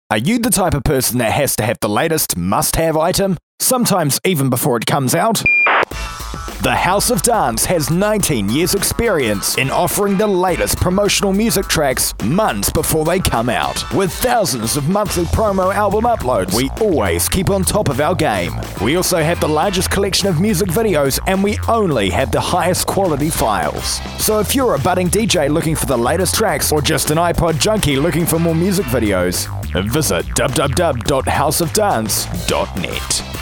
Are you the type of person that has to have the latest must-have item, sometimes even before it comes out? The House of Dance has 19 years experience in offering the latest promotional music tracks months before they come out. With thousands of monthly promo album uploads, we always keep on top of our game. We also have the largest collection of music videos, and we only have the highest quality files. So if you're a budding DJ looking for the latest tracks, or just an iPod junkie looking for more music videos, visit www.houseofdance.net.